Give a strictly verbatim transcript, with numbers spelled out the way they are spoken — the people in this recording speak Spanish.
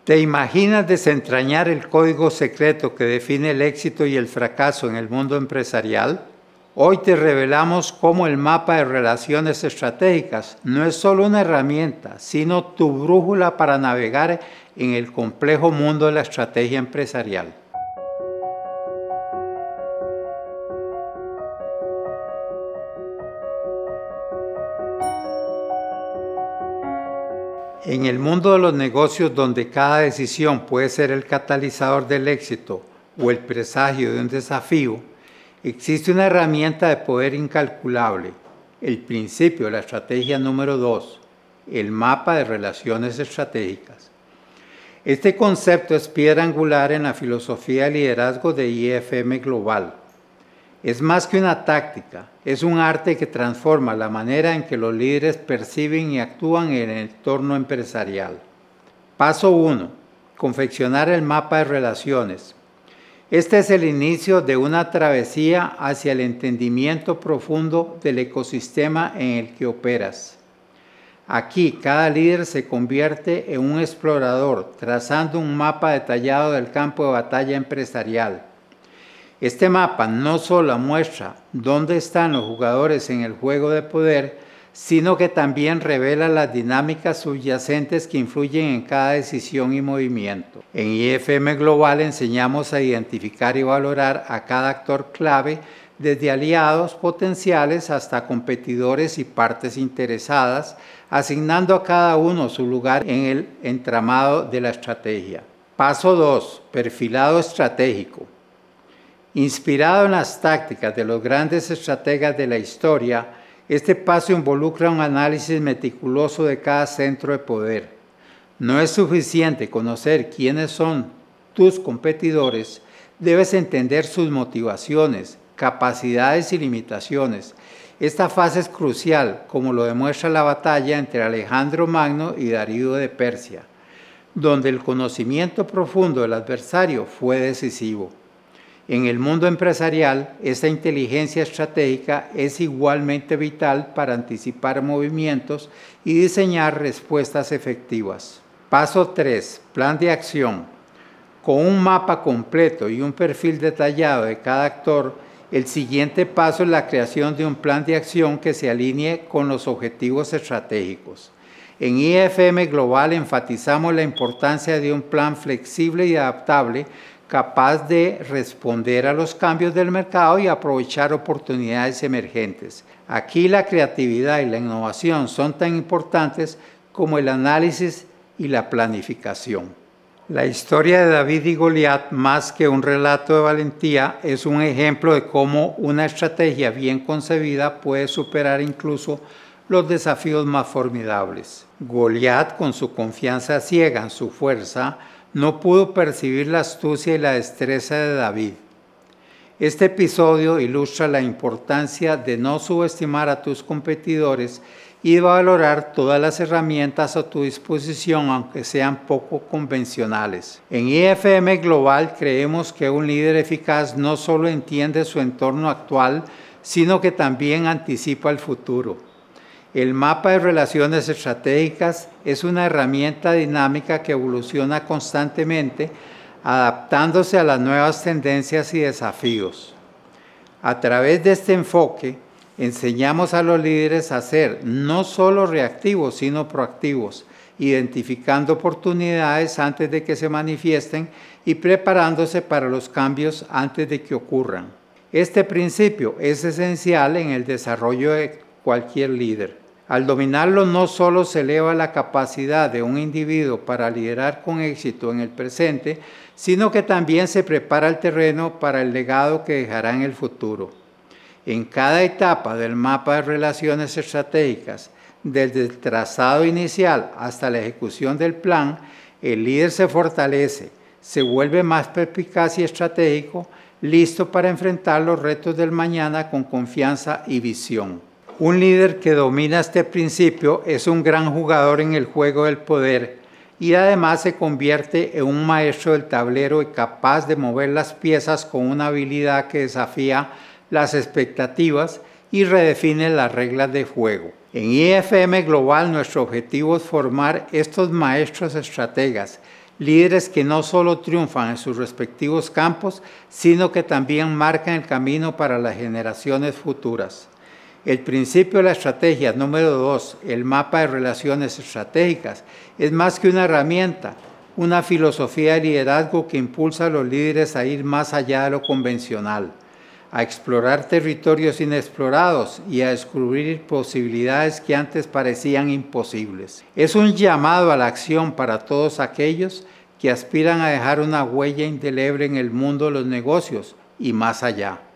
¿Te imaginas desentrañar el código secreto que define el éxito y el fracaso en el mundo empresarial? Hoy te revelamos cómo el mapa de relaciones estratégicas no es solo una herramienta, sino tu brújula para navegar en el complejo mundo de la estrategia empresarial. En el mundo de los negocios, donde cada decisión puede ser el catalizador del éxito o el presagio de un desafío, existe una herramienta de poder incalculable, el principio de la estrategia número dos, el mapa de relaciones estratégicas. Este concepto es piedra angular en la filosofía de liderazgo de I F M Global. Es más que una táctica, es un arte que transforma la manera en que los líderes perciben y actúan en el entorno empresarial. Paso uno. Confeccionar el mapa de relaciones. Este es el inicio de una travesía hacia el entendimiento profundo del ecosistema en el que operas. Aquí, cada líder se convierte en un explorador, trazando un mapa detallado del campo de batalla empresarial. Este mapa no solo muestra dónde están los jugadores en el juego de poder, sino que también revela las dinámicas subyacentes que influyen en cada decisión y movimiento. En I F M Global enseñamos a identificar y valorar a cada actor clave, desde aliados potenciales hasta competidores y partes interesadas, asignando a cada uno su lugar en el entramado de la estrategia. Paso dos. Perfilado estratégico. Inspirado en las tácticas de los grandes estrategas de la historia, este paso involucra un análisis meticuloso de cada centro de poder. No es suficiente conocer quiénes son tus competidores, debes entender sus motivaciones, capacidades y limitaciones. Esta fase es crucial, como lo demuestra la batalla entre Alejandro Magno y Darío de Persia, donde el conocimiento profundo del adversario fue decisivo. En el mundo empresarial, esta inteligencia estratégica es igualmente vital para anticipar movimientos y diseñar respuestas efectivas. Paso tres. Plan de acción. Con un mapa completo y un perfil detallado de cada actor, el siguiente paso es la creación de un plan de acción que se alinee con los objetivos estratégicos. En I F M Global enfatizamos la importancia de un plan flexible y adaptable, capaz de responder a los cambios del mercado y aprovechar oportunidades emergentes. Aquí la creatividad y la innovación son tan importantes como el análisis y la planificación. La historia de David y Goliat, más que un relato de valentía, es un ejemplo de cómo una estrategia bien concebida puede superar incluso los desafíos más formidables. Goliat, con su confianza ciega en su fuerza, no pudo percibir la astucia y la destreza de David. Este episodio ilustra la importancia de no subestimar a tus competidores y de valorar todas las herramientas a tu disposición, aunque sean poco convencionales. En I F M Global creemos que un líder eficaz no solo entiende su entorno actual, sino que también anticipa el futuro. El mapa de relaciones estratégicas es una herramienta dinámica que evoluciona constantemente, adaptándose a las nuevas tendencias y desafíos. A través de este enfoque, enseñamos a los líderes a ser no solo reactivos, sino proactivos, identificando oportunidades antes de que se manifiesten y preparándose para los cambios antes de que ocurran. Este principio es esencial en el desarrollo de cualquier líder. Al dominarlo, no solo se eleva la capacidad de un individuo para liderar con éxito en el presente, sino que también se prepara el terreno para el legado que dejará en el futuro. En cada etapa del mapa de relaciones estratégicas, desde el trazado inicial hasta la ejecución del plan, el líder se fortalece, se vuelve más perspicaz y estratégico, listo para enfrentar los retos del mañana con confianza y visión. Un líder que domina este principio es un gran jugador en el juego del poder y además se convierte en un maestro del tablero y capaz de mover las piezas con una habilidad que desafía las expectativas y redefine las reglas de juego. En I F M Global nuestro objetivo es formar estos maestros estrategas, líderes que no solo triunfan en sus respectivos campos, sino que también marcan el camino para las generaciones futuras. El principio de la estrategia número dos, el mapa de relaciones estratégicas, es más que una herramienta, una filosofía de liderazgo que impulsa a los líderes a ir más allá de lo convencional, a explorar territorios inexplorados y a descubrir posibilidades que antes parecían imposibles. Es un llamado a la acción para todos aquellos que aspiran a dejar una huella indeleble en el mundo de los negocios y más allá.